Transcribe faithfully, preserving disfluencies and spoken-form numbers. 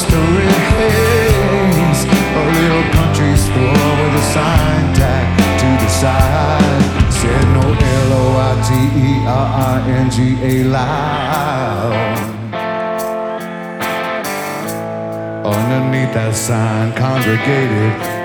story haze. A little country store with a sign tacked to the side said no L O I T E R I N G A loud. Underneath that sign congregated